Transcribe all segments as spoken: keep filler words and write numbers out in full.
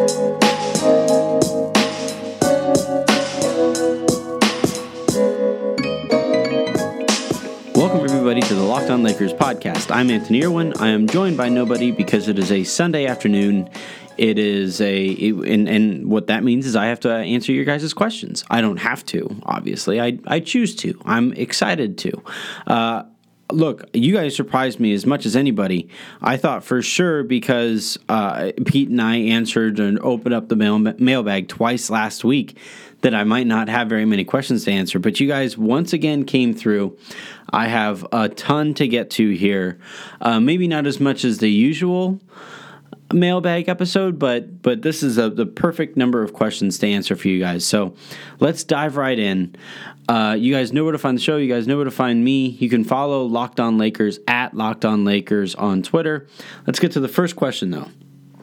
Welcome, everybody, to the Locked On Lakers podcast. I'm Anthony Irwin. I am joined by nobody because it is a Sunday afternoon. It is a, it, and, and what that means is I have to answer your guys' questions. I don't have to, obviously. I, I choose to. I'm excited to. Uh, look, you guys surprised me as much as anybody. I thought for sure because uh, Pete and I answered and opened up the mail, mailbag twice last week that I might not have very many questions to answer. But you guys once again came through. I have a ton to get to here. Uh, maybe not as much as the usual mailbag episode, but but this is a, the perfect number of questions to answer for you guys. So let's dive right in. Uh, you guys know where to find the show. You guys know where to find me. You can follow Locked On Lakers at Locked On Lakers on Twitter. Let's get to the first question, though.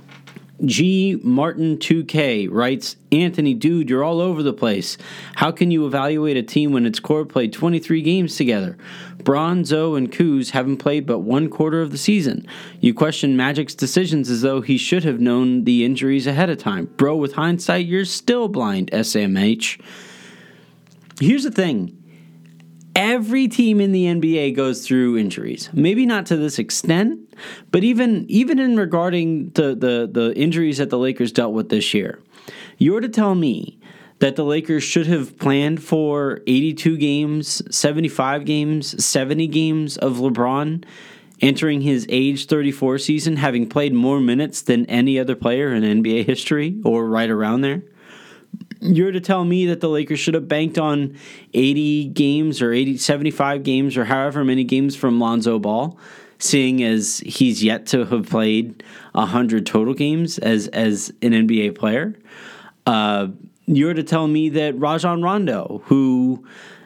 G Martin two K writes, Anthony, dude, you're all over the place. How can you evaluate a team when its core played twenty-three games together? Bron, Zoe, and Kuz haven't played but one quarter of the season. You question Magic's decisions as though he should have known the injuries ahead of time. Bro, with hindsight, you're still blind, S M H. Here's the thing. Every team in the N B A goes through injuries. Maybe not to this extent, but even even in regarding the, the, the injuries that the Lakers dealt with this year, you're to tell me that the Lakers should have planned for eighty-two games, seventy-five games, seventy games of LeBron entering his age thirty-four season, having played more minutes than any other player in N B A history, or right around there? You're to tell me that the Lakers should have banked on eighty games or eighty, seventy-five games or however many games from Lonzo Ball, seeing as he's yet to have played one hundred total games as, as an N B A player. Uh, you're to tell me that Rajon Rondo, who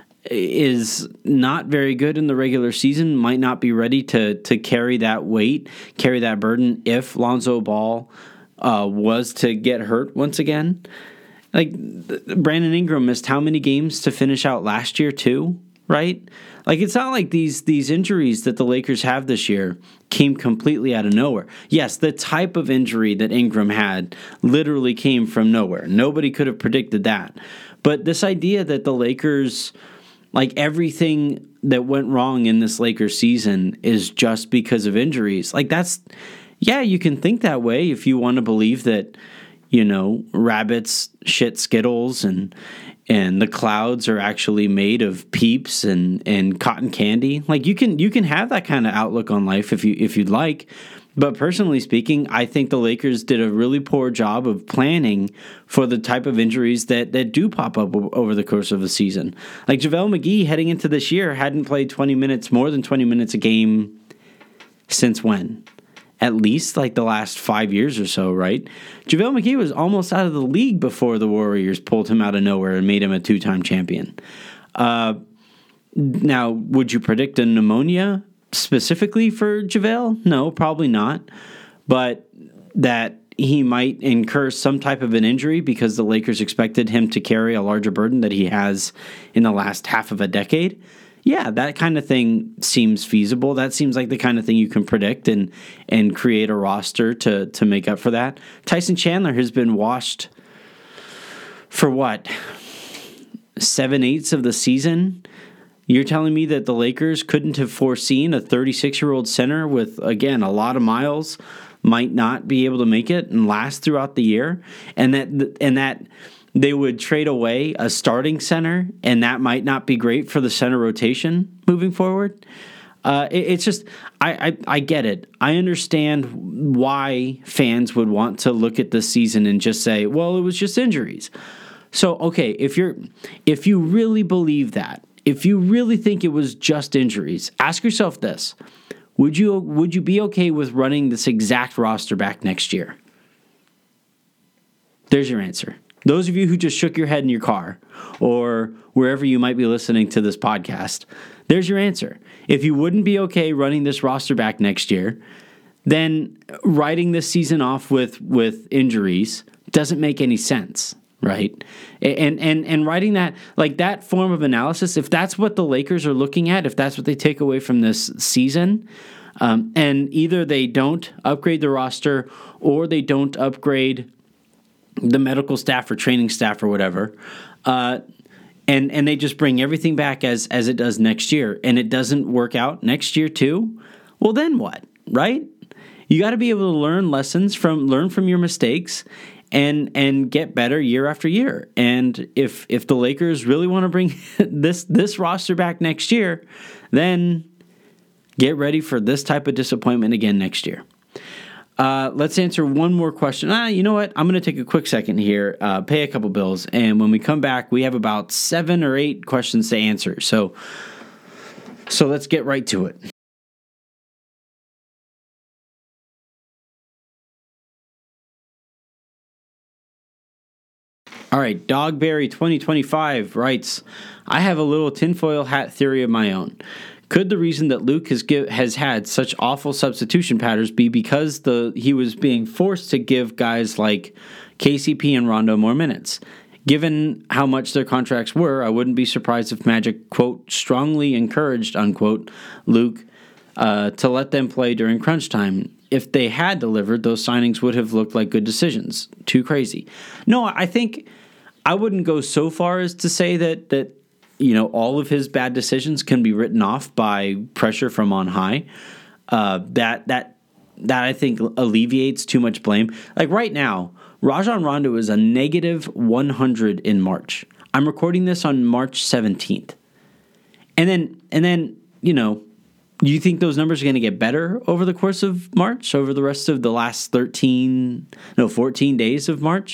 is not very good in the regular season, might not be ready to to carry that weight, carry that burden if Lonzo Ball uh, was to get hurt once again. Like, Brandon Ingram missed how many games to finish out last year too, right? Like, it's not like these these injuries that the Lakers have this year came completely out of nowhere. Yes, the type of injury that Ingram had literally came from nowhere. Nobody could have predicted that. But this idea that the Lakers, like, everything that went wrong in this Lakers season is just because of injuries, like, that's, yeah, you can think that way if you want to believe that, you know, rabbits shit Skittles and and the clouds are actually made of Peeps and, and cotton candy. Like, you can you can have that kind of outlook on life if you if you'd like. But personally speaking, I think the Lakers did a really poor job of planning for the type of injuries that, that do pop up over the course of a season. Like, JaVale McGee heading into this year hadn't played twenty minutes, more than twenty minutes a game since when? At least like the last five years or so, right? JaVale McGee was almost out of the league before the Warriors pulled him out of nowhere and made him a two-time champion. Uh, now, would you predict a pneumonia specifically for JaVale? No, probably not. But that he might incur some type of an injury because the Lakers expected him to carry a larger burden that he has in the last half of a decade. Yeah, that kind of thing seems feasible. That seems like the kind of thing you can predict and and create a roster to to make up for that. Tyson Chandler has been washed for what? Seven-eighths of the season? You're telling me that the Lakers couldn't have foreseen a thirty-six-year-old center with, again, a lot of miles might not be able to make it and last throughout the year? And that and that they would trade away a starting center, and that might not be great for the center rotation moving forward. Uh, it, it's just, I, I I get it. I understand why fans would want to look at this season and just say, well, it was just injuries. So, okay, if you're if you really believe that, if you really think it was just injuries, ask yourself this. Would you would you be okay with running this exact roster back next year? There's your answer. Those of you who just shook your head in your car or wherever you might be listening to this podcast, there's your answer. If you wouldn't be okay running this roster back next year, then writing this season off with, with injuries doesn't make any sense, right? And, and, and writing that, like that form of analysis, if that's what the Lakers are looking at, if that's what they take away from this season, um, and either they don't upgrade the roster or they don't upgrade the medical staff or training staff or whatever, uh, and and they just bring everything back as as it does next year, and it doesn't work out next year too, well then what, right? You got to be able to learn lessons from learn from your mistakes, and and get better year after year. And if if the Lakers really want to bring this this roster back next year, then get ready for this type of disappointment again next year. Uh, let's answer one more question. Ah, you know what? I'm going to take a quick second here, uh, pay a couple bills, and when we come back, we have about seven or eight questions to answer. So, so let's get right to it. All right, Dogberry twenty twenty-five writes, I have a little tinfoil hat theory of my own. Could the reason that Luke has give, has had such awful substitution patterns be because the he was being forced to give guys like K C P and Rondo more minutes? Given how much their contracts were, I wouldn't be surprised if Magic, quote, strongly encouraged, unquote, Luke uh, to let them play during crunch time. If they had delivered, those signings would have looked like good decisions. Too crazy. No, I think I wouldn't go so far as to say that that you know all of his bad decisions can be written off by pressure from on high. Uh, that that that I think alleviates too much blame. Like right now, Rajon Rondo is a negative one hundred in March. I'm recording this on March seventeenth, and then and then you know. Do you think those numbers are going to get better over the course of March, over the rest of the last thirteen, no, fourteen days of March?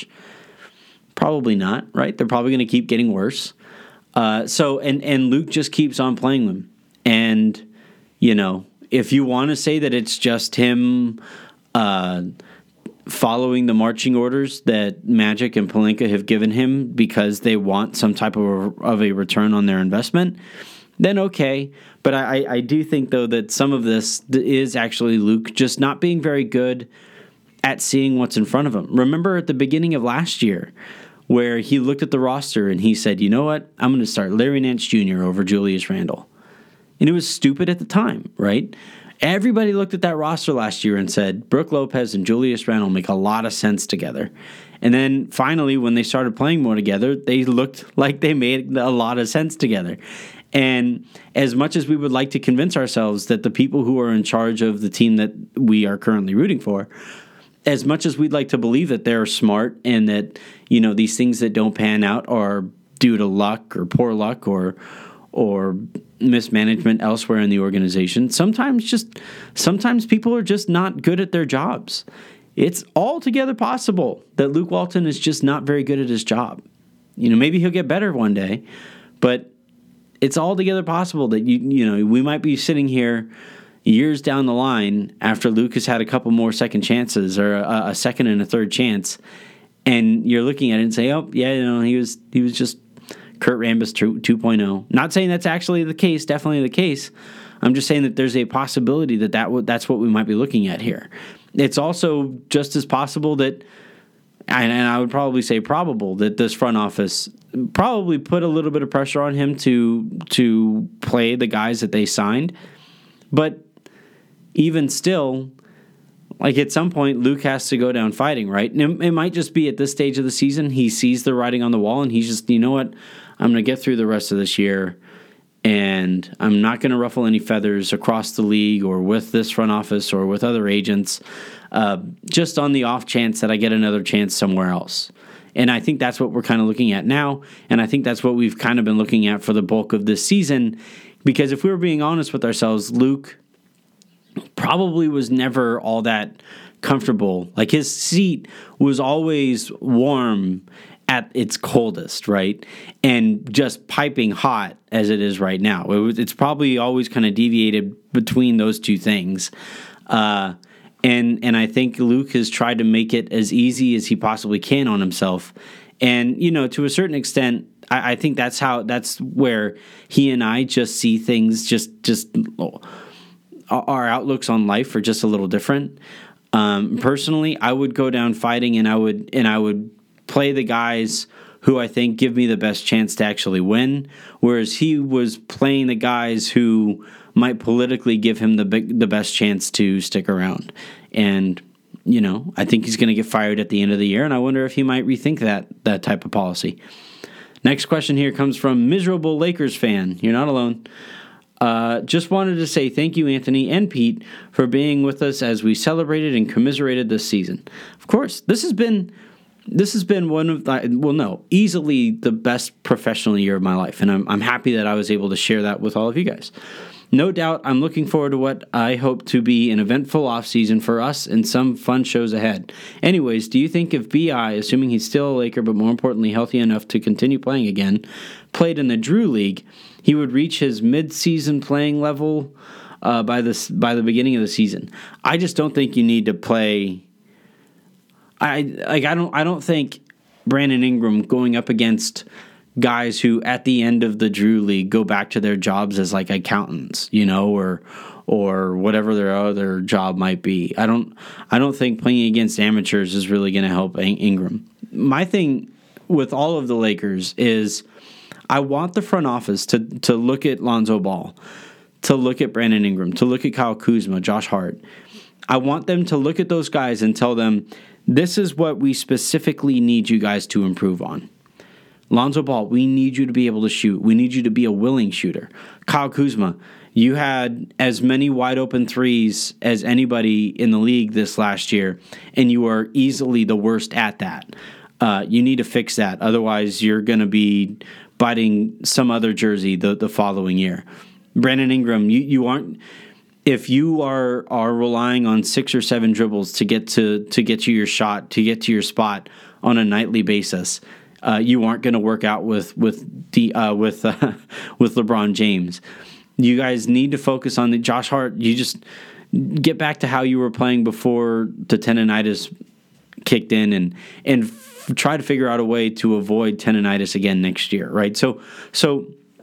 Probably not, right? They're probably going to keep getting worse. Uh, so, and, and Luke just keeps on playing them. And, you know, if you want to say that it's just him uh, following the marching orders that Magic and Pelinka have given him because they want some type of a, of a return on their investment, then okay. But I, I do think, though, that some of this is actually Luke just not being very good at seeing what's in front of him. Remember at the beginning of last year where he looked at the roster and he said, you know what, I'm going to start Larry Nance Junior over Julius Randle. And it was stupid at the time, right? Everybody looked at that roster last year and said, Brook Lopez and Julius Randle make a lot of sense together. And then finally, when they started playing more together, they looked like they made a lot of sense together. And as much as we would like to convince ourselves that the people who are in charge of the team that we are currently rooting for, as much as we'd like to believe that they're smart and that, you know, these things that don't pan out are due to luck or poor luck or or mismanagement elsewhere in the organization, sometimes just sometimes people are just not good at their jobs. It's altogether possible that Luke Walton is just not very good at his job. You know, maybe he'll get better one day, but it's altogether possible that, you you know, we might be sitting here years down the line after Luke has had a couple more second chances or a, a second and a third chance, and you're looking at it and say, oh, yeah, you know, he was he was just Kurt Rambis two point oh. Not saying that's actually the case, definitely the case. I'm just saying that there's a possibility that, that w- that's what we might be looking at here. It's also just as possible that, and, and I would probably say probable, that this front office probably put a little bit of pressure on him to to play the guys that they signed. But even still, like at some point, Luke has to go down fighting, right? And it, it might just be at this stage of the season, he sees the writing on the wall and he's just, you know what, I'm going to get through the rest of this year and I'm not going to ruffle any feathers across the league or with this front office or with other agents, uh, just on the off chance that I get another chance somewhere else. And I think that's what we're kind of looking at now, and I think that's what we've kind of been looking at for the bulk of this season, because if we were being honest with ourselves, Luke probably was never all that comfortable. Like his seat was always warm at its coldest, right? And just piping hot as it is right now. It was, it's probably always kind of deviated between those two things. Uh, and and I think Luke has tried to make it as easy as he possibly can on himself. And, you know, to a certain extent, I, I think that's how, that's where he and I just see things, just, just our outlooks on life are just a little different. Um, personally, I would go down fighting and I would, and I would play the guys who I think give me the best chance to actually win, whereas he was playing the guys who might politically give him the big, the best chance to stick around. And you know, I think he's going to get fired at the end of the year, and I wonder if he might rethink that that type of policy. Next question here comes from Miserable Lakers Fan. You're not alone. Uh, just wanted to say thank you, Anthony and Pete, for being with us as we celebrated and commiserated this season. Of course, this has been this has been one of the, well, no, easily the best professional year of my life, and I'm I'm happy that I was able to share that with all of you guys. No doubt, I'm looking forward to what I hope to be an eventful offseason for us and some fun shows ahead. Anyways, do you think if B I, assuming he's still a Laker, but more importantly healthy enough to continue playing again, played in the Drew League, he would reach his mid-season playing level uh, by the by the beginning of the season? I just don't think you need to play. I like. I don't. I don't think Brandon Ingram going up against guys who at the end of the Drew League go back to their jobs as like accountants, you know, or or whatever their other job might be. I don't I don't think playing against amateurs is really going to help Ingram. My thing with all of the Lakers is I want the front office to to look at Lonzo Ball, to look at Brandon Ingram, to look at Kyle Kuzma, Josh Hart. I want them to look at those guys and tell them, this is what we specifically need you guys to improve on. Lonzo Ball, we need you to be able to shoot. We need you to be a willing shooter. Kyle Kuzma, you had as many wide open threes as anybody in the league this last year, and you are easily the worst at that. Uh, you need to fix that. Otherwise, you're going to be biting some other jersey the, the following year. Brandon Ingram, you, you aren't... If you are are relying on six or seven dribbles to get to to get to your shot, to get to your spot on a nightly basis, Uh, you aren't going to work out with with the uh, with uh, with LeBron James. You guys need to focus on the Josh Hart. You just get back to how you were playing before the tendonitis kicked in, and and f- try to figure out a way to avoid tendonitis again next year. Right. So so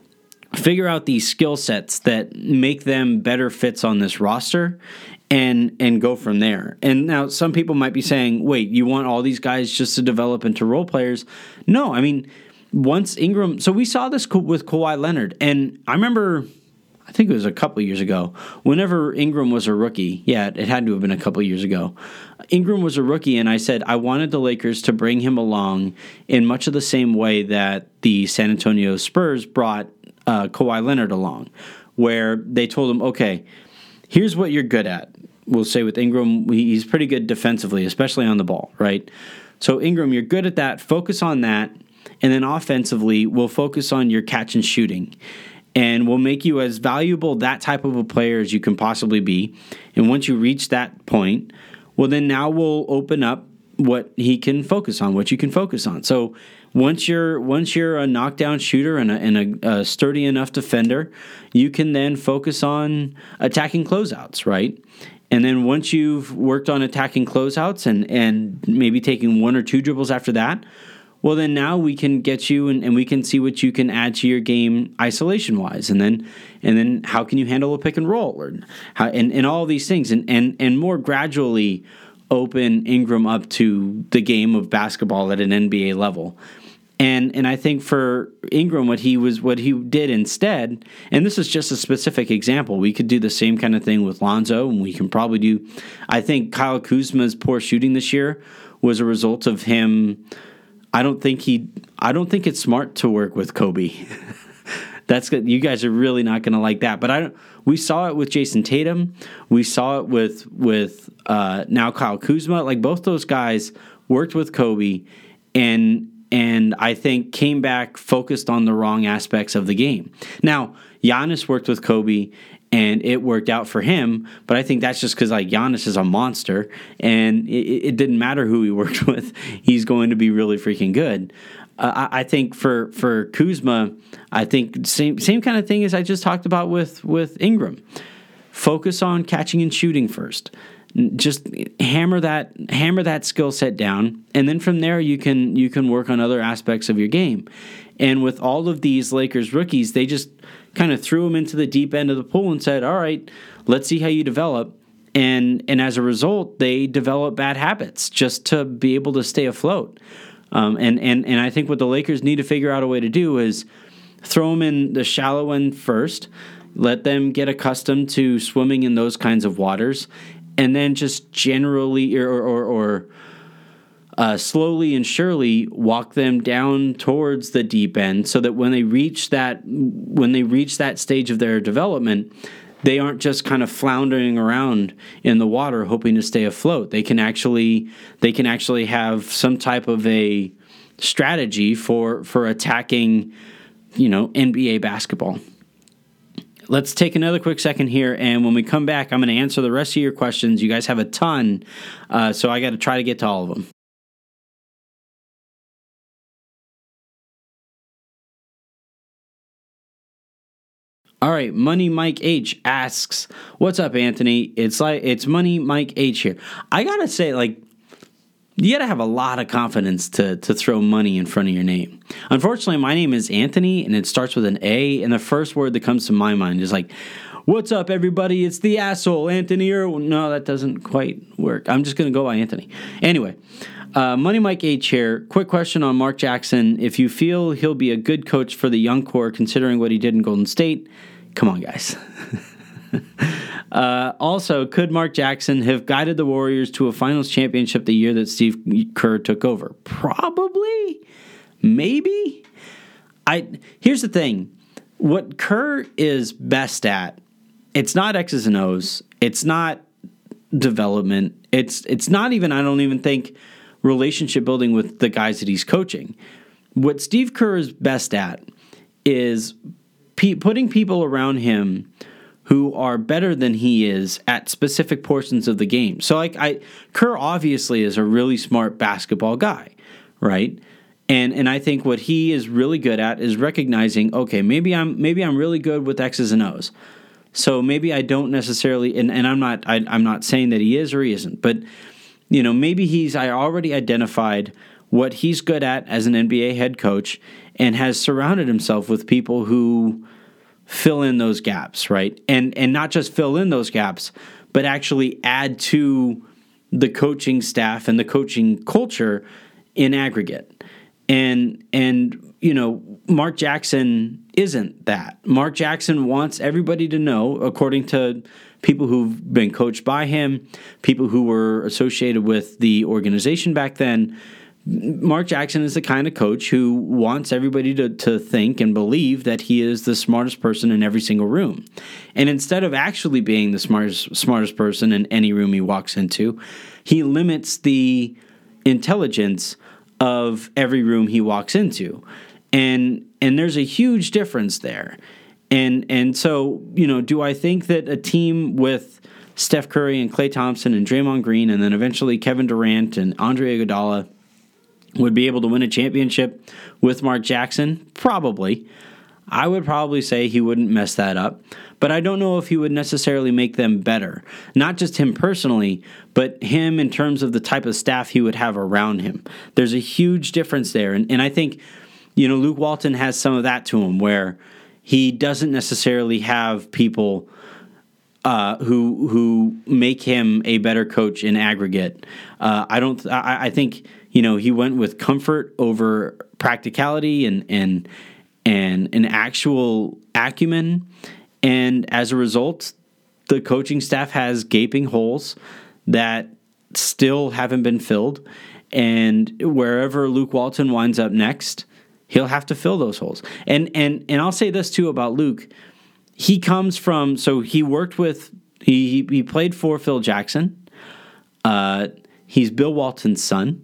figure out these skill sets that make them better fits on this roster. And and go from there. And now some people might be saying, wait, you want all these guys just to develop into role players? No, I mean, once Ingram... So we saw this with Kawhi Leonard. And I remember, I think it was a couple years ago, whenever Ingram was a rookie. Yeah, it had to have been a couple years ago. Ingram was a rookie, and I said I wanted the Lakers to bring him along in much of the same way that the San Antonio Spurs brought uh, Kawhi Leonard along, where they told him, okay, here's what you're good at. We'll say with Ingram, he's pretty good defensively, especially on the ball, right? So Ingram, you're good at that. Focus on that. And then offensively, we'll focus on your catch and shooting. And we'll make you as valuable, that type of a player, as you can possibly be. And once you reach that point, well, then now we'll open up what he can focus on, what you can focus on. So once you're once you're a knockdown shooter and a, and a, a sturdy enough defender, you can then focus on attacking closeouts, right? And then once you've worked on attacking closeouts and, and maybe taking one or two dribbles after that, well, then now we can get you and, and we can see what you can add to your game isolation-wise. And then and then how can you handle a pick and roll or how, and, and all these things. And, and, and more gradually open Ingram up to the game of basketball at an N B A level. And and I think for Ingram, what he was what he did instead, and this is just a specific example, we could do the same kind of thing with Lonzo, and we can probably do. I think Kyle Kuzma's poor shooting this year was a result of him. I don't think he. I don't think it's smart to work with Kobe. That's good. You guys are really not going to like that. But I don't. We saw it with Jason Tatum. We saw it with with uh, now Kyle Kuzma. Like both those guys worked with Kobe, and. And I think came back focused on the wrong aspects of the game. Now, Giannis worked with Kobe, and it worked out for him. But I think that's just because like Giannis is a monster, and it, it didn't matter who he worked with. He's going to be really freaking good. Uh, I, I think for for Kuzma, I think same same kind of thing as I just talked about with with Ingram. Focus on catching and shooting first. Just hammer that hammer that skill set down, and then from there you can you can work on other aspects of your game. And with all of these Lakers rookies, they just kind of threw them into the deep end of the pool and said, "All right, let's see how you develop." And and as a result, they develop bad habits just to be able to stay afloat. Um, and and and I think what the Lakers need to figure out a way to do is throw them in the shallow end first, let them get accustomed to swimming in those kinds of waters. and then just generally or or, or uh, slowly and surely walk them down towards the deep end, so that when they reach that when they reach that stage of their development, they aren't just kind of floundering around in the water hoping to stay afloat. They can actually they can actually have some type of a strategy for for attacking, you know, N B A basketball. Let's take another quick second here, and when we come back, I'm going to answer the rest of your questions. You guys have a ton, uh, so I got to try to get to all of them. All right, Money Mike H asks, "What's up, Anthony? It's like it's Money Mike H here. I gotta say, like, you gotta have a lot of confidence to to throw money in front of your name. Unfortunately, my name is Anthony, and it starts with an A, and the first word that comes to my mind is like, what's up, everybody? It's the asshole, Anthony Irwin. No, that doesn't quite work. I'm just gonna go by Anthony. Anyway, uh, Money Mike H here. Quick question on Mark Jackson. If you feel he'll be a good coach for the young core, considering what he did in Golden State, come on, guys." Uh, also, could Mark Jackson have guided the Warriors to a finals championship the year that Steve Kerr took over? Probably. Maybe. I here's the thing. What Kerr is best at, it's not X's and O's. It's not development. It's it's not even, I don't even think, relationship building with the guys that he's coaching. What Steve Kerr is best at is pe- putting people around him who are better than he is at specific portions of the game. So, like, I Kerr obviously is a really smart basketball guy, right? And and I think what he is really good at is recognizing, okay, maybe I'm maybe I'm really good with X's and O's. So maybe I don't necessarily, and, and I'm not I, I'm not saying that he is or he isn't, but you know, maybe he's I already identified what he's good at as an N B A head coach and has surrounded himself with people who fill in those gaps, right? And and not just fill in those gaps, but actually add to the coaching staff and the coaching culture in aggregate. And and you know, Mark Jackson isn't that. Mark Jackson wants everybody to know, according to people who've been coached by him, people who were associated with the organization back then, Mark Jackson is the kind of coach who wants everybody to, to think and believe that he is the smartest person in every single room. And instead of actually being the smartest smartest person in any room he walks into, he limits the intelligence of every room he walks into. And and there's a huge difference there. And and so, you know, do I think that a team with Steph Curry and Klay Thompson and Draymond Green and then eventually Kevin Durant and Andre Iguodala would be able to win a championship with Mark Jackson? Probably. I would probably say he wouldn't mess that up, but I don't know if he would necessarily make them better. Not just him personally, but him in terms of the type of staff he would have around him. There's a huge difference there, and, and I think, you know, Luke Walton has some of that to him, where he doesn't necessarily have people uh, who who make him a better coach in aggregate. Uh, I don't. I, I think. You know, he went with comfort over practicality and and and an actual acumen, and as a result, the coaching staff has gaping holes that still haven't been filled. And wherever Luke Walton winds up next, he'll have to fill those holes. And and and I'll say this too about Luke: he comes from so he worked with he he played for Phil Jackson. Uh, he's Bill Walton's son.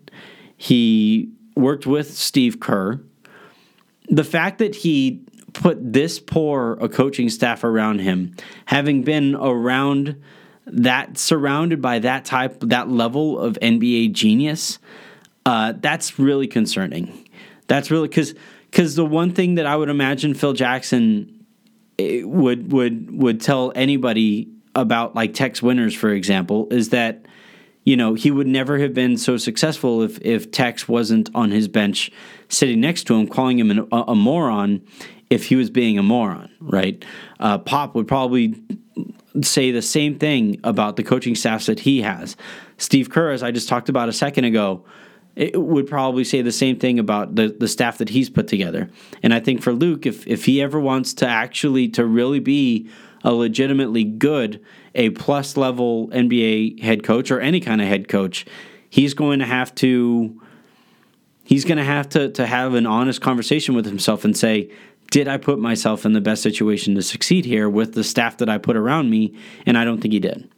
He worked with Steve Kerr. The fact that he put this poor a coaching staff around him, having been around that, surrounded by that type, that level of N B A genius, uh, that's really concerning. That's really because because the one thing that I would imagine Phil Jackson would would would tell anybody about, like Tex Winters, for example, is that, you know, he would never have been so successful if, if Tex wasn't on his bench sitting next to him, calling him an, a, a moron if he was being a moron, right? Uh, Pop would probably say the same thing about the coaching staffs that he has. Steve Kerr, as I just talked about a second ago, it would probably say the same thing about the, the staff that he's put together. And I think for Luke, if, if he ever wants to actually, to really be a legitimately good, A plus level N B A head coach or any kind of head coach, he's going to have to, he's going to have to, to have an honest conversation with himself and say, did I put myself in the best situation to succeed here with the staff that I put around me? And I don't think he did.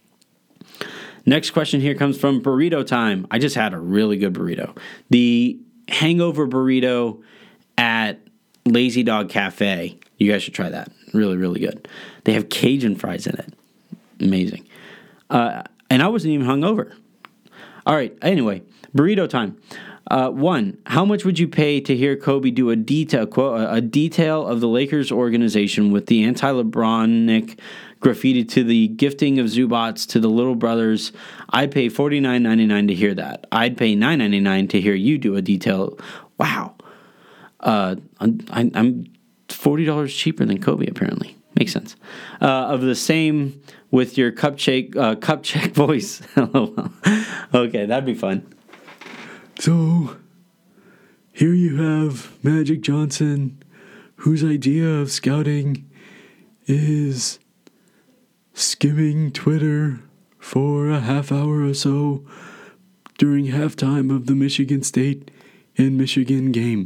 Next question here comes from Burrito Time. I just had a really good burrito. The hangover burrito at Lazy Dog Cafe. You guys should try that. Really, really good. They have Cajun fries in it. Amazing. Uh, and I wasn't even hungover. All right. Anyway, burrito time. Uh, one, how much would you pay to hear Kobe do a detail quote, a detail of the Lakers organization with the anti-LeBronic graffiti to the gifting of Zubats to the little brothers? I'd pay forty-nine ninety-nine to hear that. I'd pay nine ninety-nine to hear you do a detail. Wow. Uh, I'm, I'm forty dollars cheaper than Kobe, apparently. Makes sense. Uh, of the same with your cup check, uh, cup check voice. Okay, that'd be fun. So, here you have Magic Johnson, whose idea of scouting is skimming Twitter for a half hour or so during halftime of the Michigan State and Michigan game.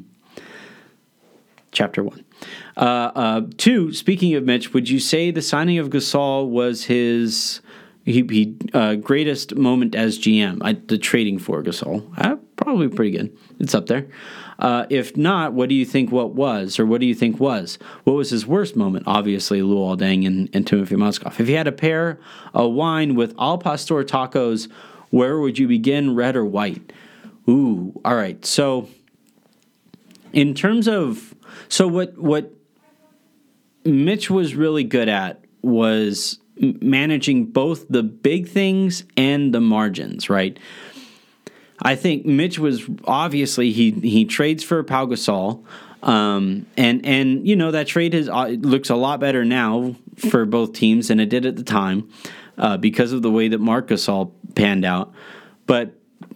Chapter one. Uh, uh, two, speaking of Mitch, would you say the signing of Gasol was his he, he, uh, greatest moment as G M? I, the trading for Gasol. Uh, probably pretty good. It's up there. Uh, if not, what do you think what was, or what do you think was? What was his worst moment? Obviously, Luol Deng and, and Timothy Mozgov. If you had to pair a wine with Al Pastor tacos, where would you begin, red or white? Ooh, all right. So, in terms of, so what what Mitch was really good at was managing both the big things and the margins, right? I think Mitch was obviously he he trades for Pau Gasol, um, and and you know that trade has uh, looks a lot better now for both teams than it did at the time uh, because of the way that Marc Gasol panned out. But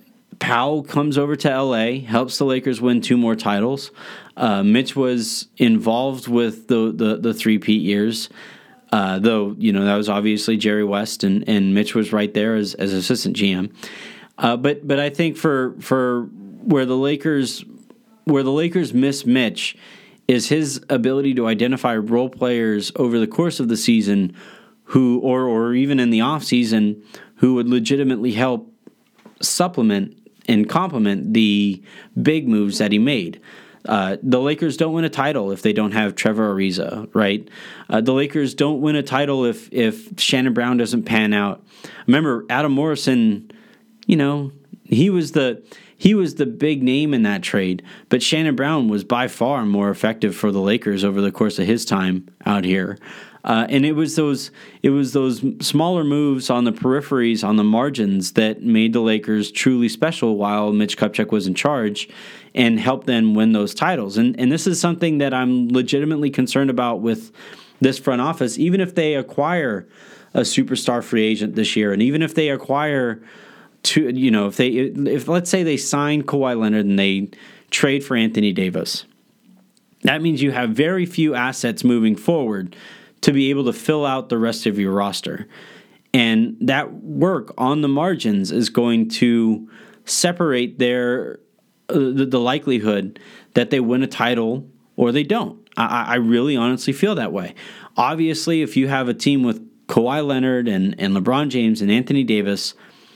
Pau comes over to L A, helps the Lakers win two more titles. Uh, Mitch was involved with the the, the three-peat years. Uh, though, you know, that was obviously Jerry West, and, and Mitch was right there as, as assistant G M. Uh, but but I think for for where the Lakers where the Lakers miss Mitch is his ability to identify role players over the course of the season who or or even in the offseason who would legitimately help supplement and complement the big moves that he made. Uh, the Lakers don't win a title if they don't have Trevor Ariza, right? Uh, the Lakers don't win a title if if Shannon Brown doesn't pan out. Remember, Adam Morrison, you know, he was the he was the big name in that trade, but Shannon Brown was by far more effective for the Lakers over the course of his time out here. Uh, and it was those it was those smaller moves on the peripheries, on the margins, that made the Lakers truly special while Mitch Kupchak was in charge, and helped them win those titles. And and this is something that I'm legitimately concerned about with this front office. Even if they acquire a superstar free agent this year, and even if they acquire, two, you know, if they if let's say they sign Kawhi Leonard and they trade for Anthony Davis, that means you have very few assets moving forward to be able to fill out the rest of your roster. And that work on the margins is going to separate their uh, the, the likelihood that they win a title or they don't. I, I really honestly feel that way. Obviously, if you have a team with Kawhi Leonard and, and LeBron James and Anthony Davis,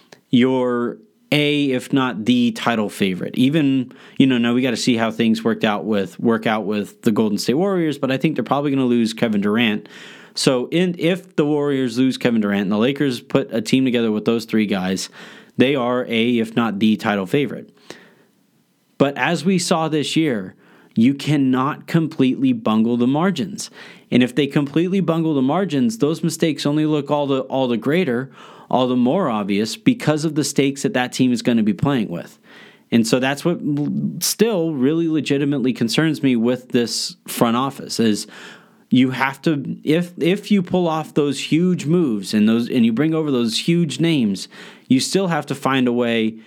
you're a, if not the title favorite. Even, you know, now we got to see how things worked out with work out with the Golden State Warriors, but I think they're probably going to lose Kevin Durant. So in, if the Warriors lose Kevin Durant and the Lakers put a team together with those three guys, they are a, if not the title favorite. But as we saw this year, you cannot completely bungle the margins. And if they completely bungle the margins, those mistakes only look all the all the greater, all the more obvious because of the stakes that that team is going to be playing with. And so that's what still really legitimately concerns me with this front office is you have to, if if you pull off those huge moves and those and you bring over those huge names, you still have to find a way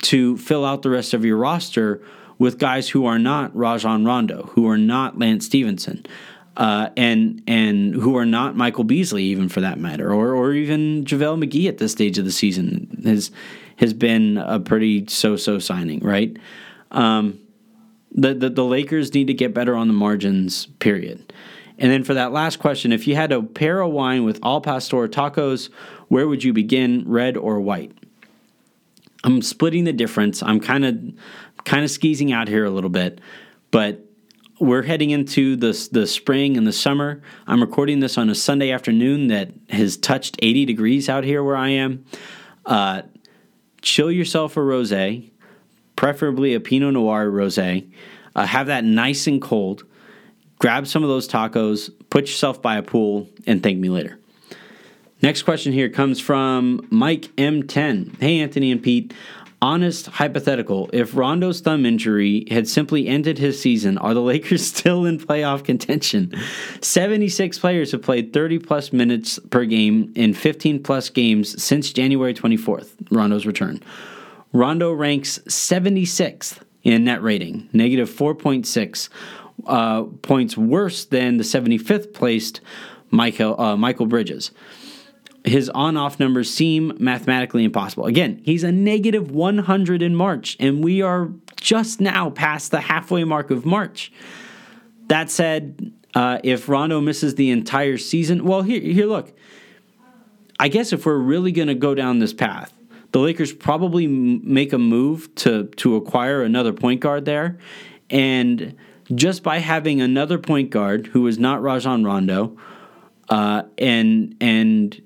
to fill out the rest of your roster with guys who are not Rajon Rondo, who are not Lance Stevenson, uh, and and who are not Michael Beasley, even for that matter, or or even JaVale McGee at this stage of the season has has been a pretty so-so signing, right? Um, the, the the Lakers need to get better on the margins, period. And then for that last question, if you had to pair a wine with Al Pastor tacos, where would you begin, red or white? I'm splitting the difference. I'm kind of kind of skeezing out here a little bit, but we're heading into the, the spring and the summer. I'm recording this on a Sunday afternoon that has touched eighty degrees out here where I am. Uh, chill yourself a rosé, preferably a Pinot Noir rosé. Uh, have that nice and cold. Grab some of those tacos, put yourself by a pool, and thank me later. Next question here comes from Mike M ten. Hey, Anthony and Pete. Honest hypothetical. If Rondo's thumb injury had simply ended his season, are the Lakers still in playoff contention? seventy-six players have played thirty-plus minutes per game in fifteen-plus games since January twenty-fourth, Rondo's return. Rondo ranks seventy-sixth in net rating, negative four point six uh, points worse than the seventy-fifth placed Michael, uh, Michael Bridges. His on-off numbers seem mathematically impossible. Again, he's a negative one hundred in March, and we are just now past the halfway mark of March. That said, uh, if Rondo misses the entire season, well, here, here, look. I guess if we're really going to go down this path, the Lakers probably m- make a move to to acquire another point guard there, and just by having another point guard who is not Rajon Rondo, uh, and and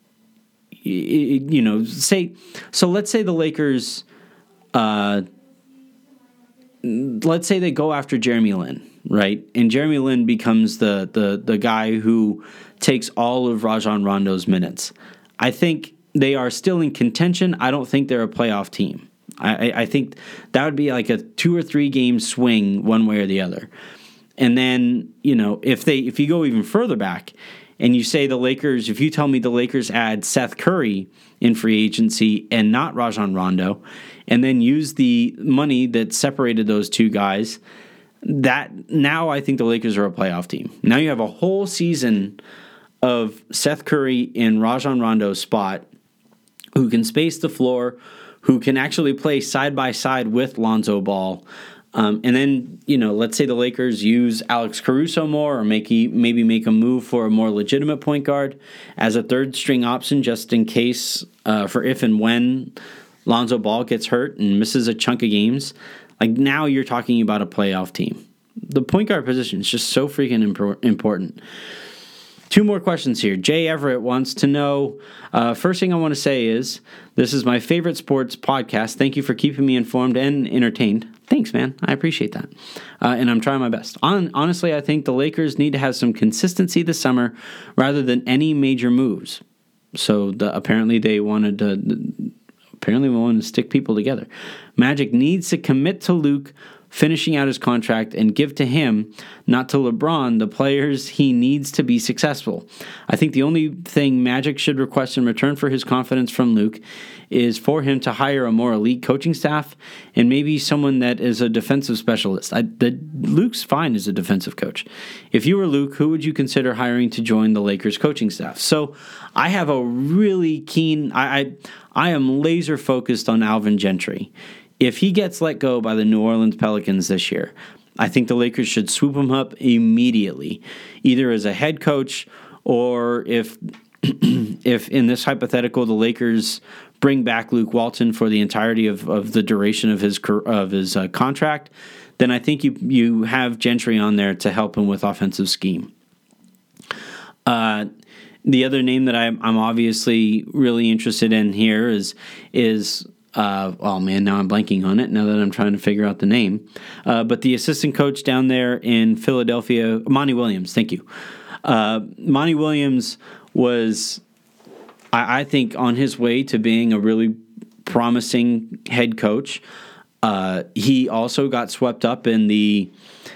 you know, say, so let's say the Lakers, uh, let's say they go after Jeremy Lin, right? And Jeremy Lin becomes the the the guy who takes all of Rajon Rondo's minutes. I think they are still in contention. I don't think they're a playoff team. I, I think that would be like a two or three game swing one way or the other. And then, you know, if they if you go even further back, and you say the Lakers, if you tell me the Lakers add Seth Curry in free agency and not Rajon Rondo, and then use the money that separated those two guys, that now I think the Lakers are a playoff team. Now you have a whole season of Seth Curry in Rajon Rondo's spot, who can space the floor, who can actually play side by side with Lonzo Ball. Um, and then, you know, let's say the Lakers use Alex Caruso more, or make maybe make a move for a more legitimate point guard as a third string option, just in case, uh, for if and when Lonzo Ball gets hurt and misses a chunk of games. Like, now you're talking about a playoff team. The point guard position is just so freaking imp- important. Two more questions here. Jay Everett wants to know, uh, first thing I want to say is, this is my favorite sports podcast. Thank you for keeping me informed and entertained. Thanks, man. I appreciate that. Uh, and I'm trying my best. On, honestly, I think the Lakers need to have some consistency this summer rather than any major moves. So the, apparently they wanted to apparently we wanted to stick people together. Magic needs to commit to Luke finishing out his contract and give to him, not to LeBron, the players he needs to be successful. I think the only thing Magic should request in return for his confidence from Luke is for him to hire a more elite coaching staff and maybe someone that is a defensive specialist. I, the, Luke's fine as a defensive coach. If you were Luke, who would you consider hiring to join the Lakers coaching staff? So I have a really keen, I, I, I am laser focused on Alvin Gentry. If he gets let go by the New Orleans Pelicans this year, I think the Lakers should swoop him up immediately, either as a head coach or if, if in this hypothetical, the Lakers bring back Luke Walton for the entirety of, of the duration of his of his uh, contract, then I think you you have Gentry on there to help him with offensive scheme. Uh, the other name that I'm, I'm obviously really interested in here is is. Uh, oh, man, now I'm blanking on it now that I'm trying to figure out the name. Uh, but the assistant coach down there in Philadelphia, Monty Williams, thank you. Uh, Monty Williams was, I, I think, on his way to being a really promising head coach. Uh, he also got swept up in the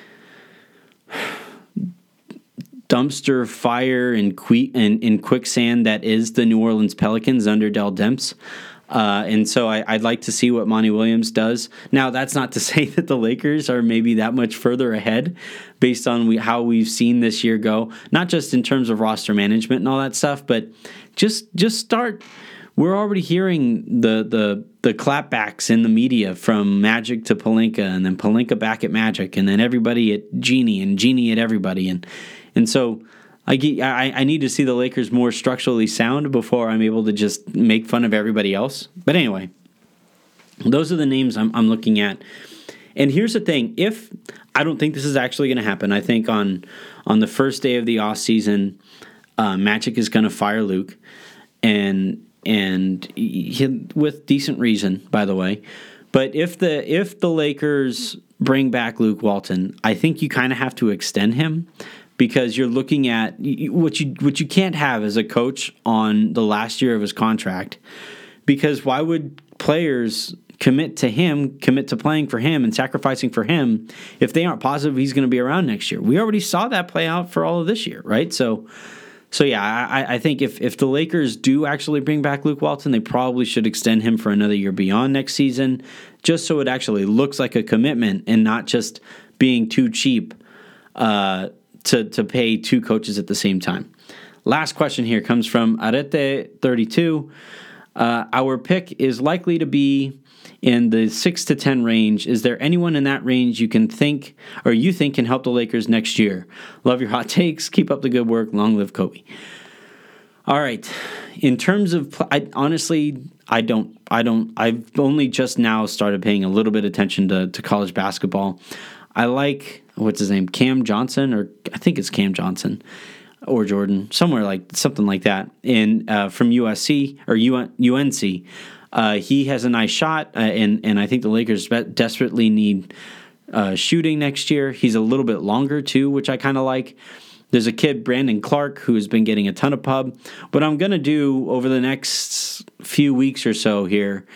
dumpster fire and, que- and, and quicksand that is the New Orleans Pelicans under Dell Demps. Uh, and so I, I'd like to see what Monty Williams does. Now, that's not to say that the Lakers are maybe that much further ahead based on we, how we've seen this year go, not just in terms of roster management and all that stuff, but just just start. We're already hearing the the the clapbacks in the media from Magic to Pelinka, and then Pelinka back at Magic, and then everybody at Genie, and Genie at everybody. And and so I, get, I, I need to see the Lakers more structurally sound before I'm able to just make fun of everybody else. But anyway, those are the names I'm, I'm looking at. And here's the thing. If I don't think this is actually going to happen, I think on on the first day of the offseason, uh, Magic is going to fire Luke, and and he, with decent reason, by the way. But if the if the Lakers bring back Luke Walton, I think you kind of have to extend him, because you're looking at what you what you can't have as a coach on the last year of his contract. Because why would players commit to him, commit to playing for him and sacrificing for him if they aren't positive he's going to be around next year? We already saw that play out for all of this year, right? So, so yeah, I, I think if, if the Lakers do actually bring back Luke Walton, they probably should extend him for another year beyond next season, just so it actually looks like a commitment and not just being too cheap uh, to, to pay two coaches at the same time. Last question here comes from Arete thirty-two. Uh, our pick is likely to be in the six to ten range. Is there anyone in that range you can think or you think can help the Lakers next year? Love your hot takes. Keep up the good work. Long live Kobe. All right. In terms of, I, honestly, I don't, I don't, I've only just now started paying a little bit of attention to, to college basketball. I like, what's his name? Cam Johnson, or I think it's Cam Johnson. Or Jordan, somewhere like something like that, in uh, from U S C or U N C. Uh, he has a nice shot, uh, and and I think the Lakers desperately need uh, shooting next year. He's a little bit longer too, which I kind of like. There's a kid, Brandon Clark, who has been getting a ton of pub. What I'm gonna do over the next few weeks or so here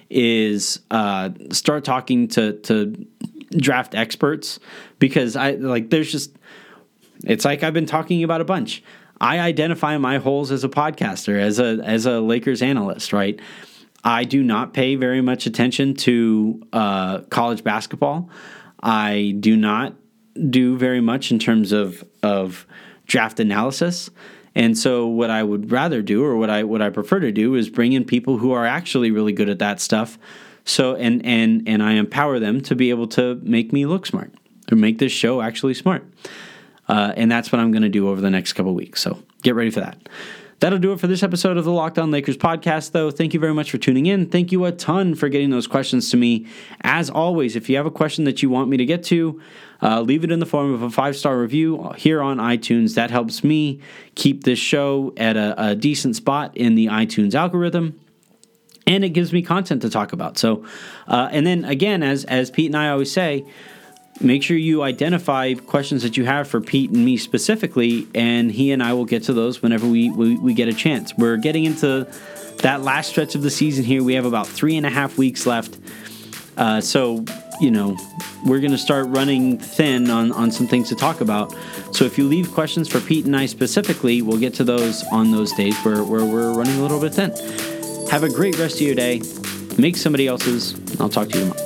is uh, start talking to to draft experts, because I like there's just. It's like I've been talking about a bunch. I identify my holes as a podcaster, as a as a Lakers analyst, right? I do not pay very much attention to uh, college basketball. I do not do very much in terms of of draft analysis. And so what I would rather do, or what I what I prefer to do, is bring in people who are actually really good at that stuff. So and and and I empower them to be able to make me look smart, or make this show actually smart. Uh, and that's what I'm going to do over the next couple of weeks. So get ready for that. That'll do it for this episode of the Locked On Lakers podcast, though. Thank you very much for tuning in. Thank you a ton for getting those questions to me. As always, if you have a question that you want me to get to, uh, leave it in the form of a five-star review here on iTunes. That helps me keep this show at a, a decent spot in the iTunes algorithm. And it gives me content to talk about. So, uh, and then again, as as Pete and I always say, make sure you identify questions that you have for Pete and me specifically, and he and I will get to those whenever we, we, we get a chance. We're getting into that last stretch of the season here. We have about three and a half weeks left. Uh, so, you know, we're going to start running thin on, on some things to talk about. So if you leave questions for Pete and I specifically, we'll get to those on those days where, where we're running a little bit thin. Have a great rest of your day. Make somebody else's. I'll talk to you tomorrow.